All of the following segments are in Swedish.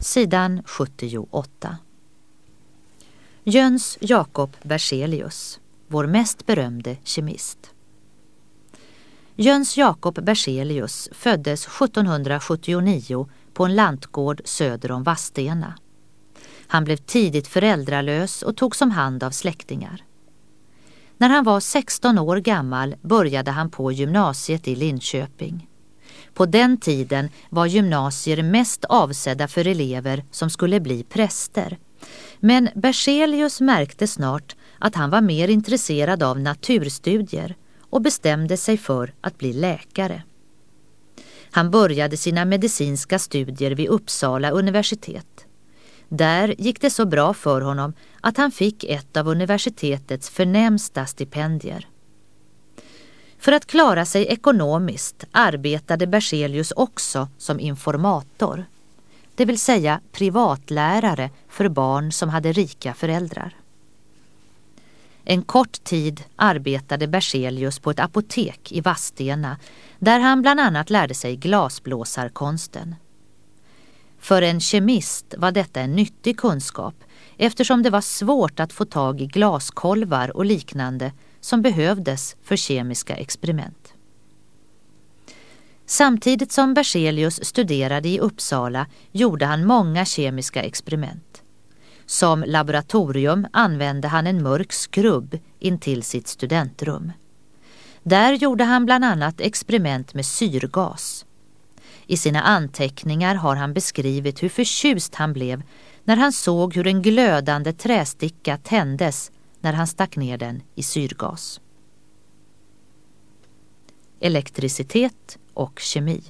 sidan 78. Jöns Jacob Berzelius, vår mest berömde kemist. Jöns Jacob Berzelius föddes 1779 på en lantgård söder om Vadstena. Han blev tidigt föräldralös och tog som hand av släktingar. När han var 16 år gammal började han på gymnasiet i Linköping. På den tiden var gymnasier mest avsedda för elever som skulle bli präster. Men Berzelius märkte snart att han var mer intresserad av naturstudier och bestämde sig för att bli läkare. Han började sina medicinska studier vid Uppsala universitet. Där gick det så bra för honom att han fick ett av universitetets förnämsta stipendier. För att klara sig ekonomiskt arbetade Berzelius också som informator, det vill säga privatlärare för barn som hade rika föräldrar. En kort tid arbetade Berzelius på ett apotek i Vadstena där han bland annat lärde sig glasblåsarkonsten. För en kemist var detta en nyttig kunskap eftersom det var svårt att få tag i glaskolvar och liknande som behövdes för kemiska experiment. Samtidigt som Berzelius studerade i Uppsala gjorde han många kemiska experiment. Som laboratorium använde han en mörk skrubb intill sitt studentrum. Där gjorde han bland annat experiment med syrgas. I sina anteckningar har han beskrivit hur förtjust han blev när han såg hur en glödande trästicka tändes när han stack ner den i syrgas. Elektricitet och kemi.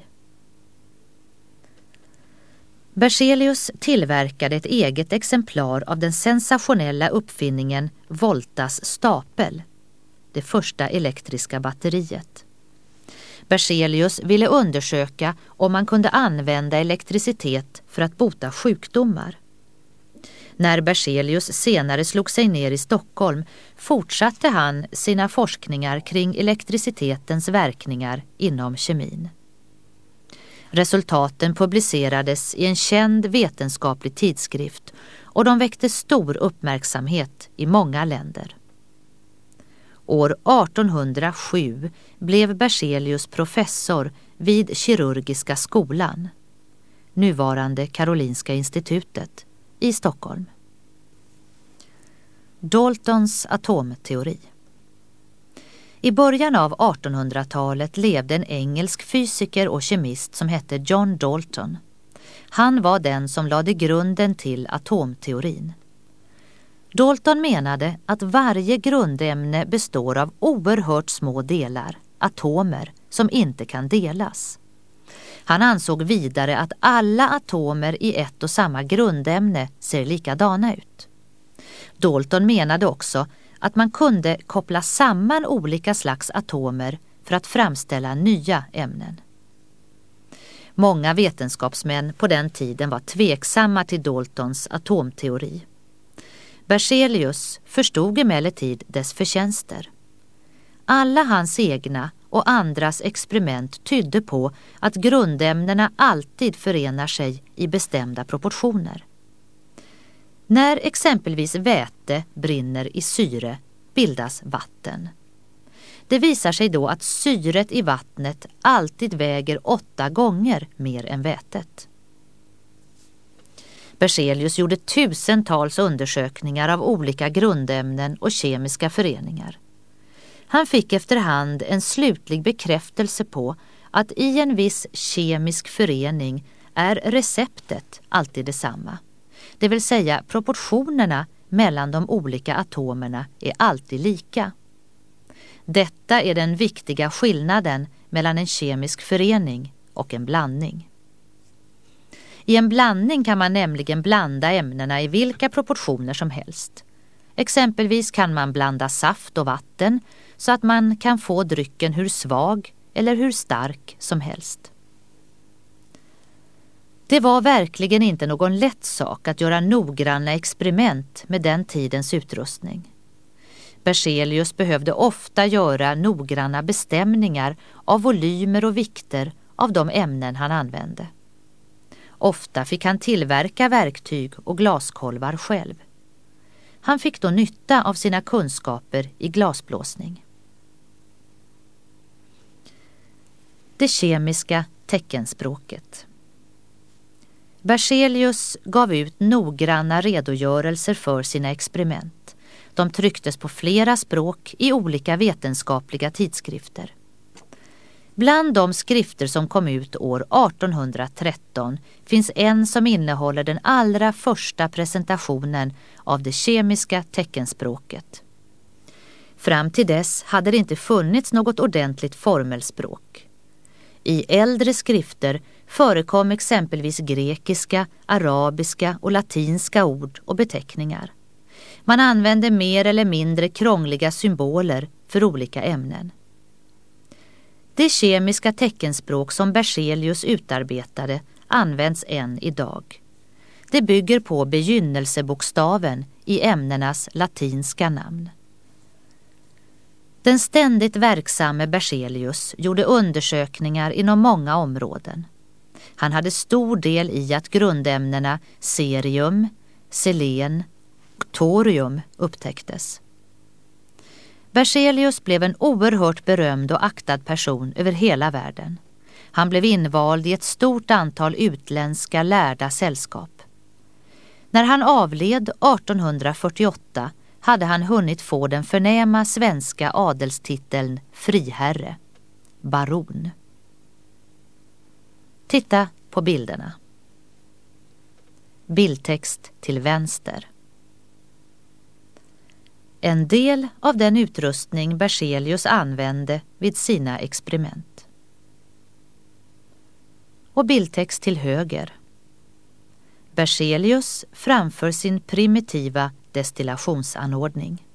Berzelius tillverkade ett eget exemplar av den sensationella uppfinningen Voltas stapel, det första elektriska batteriet. Berzelius ville undersöka om man kunde använda elektricitet för att bota sjukdomar. När Berzelius senare slog sig ner i Stockholm fortsatte han sina forskningar kring elektricitetens verkningar inom kemin. Resultaten publicerades i en känd vetenskaplig tidskrift och de väckte stor uppmärksamhet i många länder. År 1807 blev Berzelius professor vid kirurgiska skolan, nuvarande Karolinska institutet, i Stockholm. Daltons atomteori. I början av 1800-talet levde en engelsk fysiker och kemist som hette John Dalton. Han var den som lade grunden till atomteorin. Dalton menade att varje grundämne består av oerhört små delar, atomer, som inte kan delas. Han ansåg vidare att alla atomer i ett och samma grundämne ser likadana ut. Dalton menade också att man kunde koppla samman olika slags atomer för att framställa nya ämnen. Många vetenskapsmän på den tiden var tveksamma till Daltons atomteori. Berzelius förstod emellertid dess förtjänster. Alla hans egna och andras experiment tydde på att grundämnena alltid förenar sig i bestämda proportioner. När exempelvis väte brinner i syre bildas vatten. Det visar sig då att syret i vattnet alltid väger 8 gånger mer än vätet. Berzelius gjorde tusentals undersökningar av olika grundämnen och kemiska föreningar. Han fick efterhand en slutlig bekräftelse på att i en viss kemisk förening är receptet alltid detsamma. Det vill säga proportionerna mellan de olika atomerna är alltid lika. Detta är den viktiga skillnaden mellan en kemisk förening och en blandning. I en blandning kan man nämligen blanda ämnena i vilka proportioner som helst. Exempelvis kan man blanda saft och vatten så att man kan få drycken hur svag eller hur stark som helst. Det var verkligen inte någon lätt sak att göra noggranna experiment med den tidens utrustning. Berzelius behövde ofta göra noggranna bestämningar av volymer och vikter av de ämnen han använde. Ofta fick han tillverka verktyg och glaskolvar själv. Han fick då nytta av sina kunskaper i glasblåsning. Det kemiska teckenspråket. Berzelius gav ut noggranna redogörelser för sina experiment. De trycktes på flera språk i olika vetenskapliga tidskrifter. Bland de skrifter som kom ut år 1813 finns en som innehåller den allra första presentationen av det kemiska teckenspråket. Fram till dess hade det inte funnits något ordentligt formelspråk. I äldre skrifter förekom exempelvis grekiska, arabiska och latinska ord och beteckningar. Man använde mer eller mindre krångliga symboler för olika ämnen. Det kemiska teckenspråk som Berzelius utarbetade används än idag. Det bygger på begynnelsebokstaven i ämnenas latinska namn. Den ständigt verksamme Berzelius gjorde undersökningar inom många områden. Han hade stor del i att grundämnena cerium, selen och torium upptäcktes. Berzelius blev en oerhört berömd och aktad person över hela världen. Han blev invald i ett stort antal utländska lärda sällskap. När han avled 1848 hade han hunnit få den förnäma svenska adelstiteln friherre, baron. Titta på bilderna. Bildtext till vänster. En del av den utrustning Berzelius använde vid sina experiment. Och bildtext till höger. Berzelius framför sin primitiva destillationsanordning.